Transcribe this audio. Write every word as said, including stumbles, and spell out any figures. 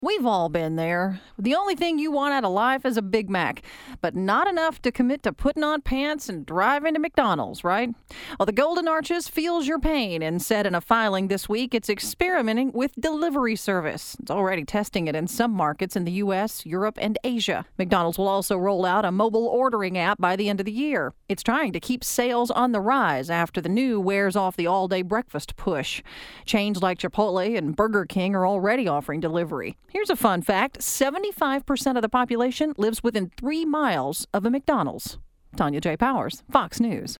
We've all been there. The only thing you want out of life is a Big Mac, but not enough to commit to putting on pants and driving to McDonald's, right? Well, the Golden Arches feels your pain and said in a filing this week it's experimenting with delivery service. It's already testing it in some markets in the U S, Europe, and Asia. McDonald's will also roll out a mobile ordering app by the end of the year. It's trying to keep sales on the rise after the new wears off the all-day breakfast push. Chains like Chipotle and Burger King are already offering delivery. Here's a fun fact. seventy-five percent of the population lives within three miles of a McDonald's. Tanya J. Powers, Fox News.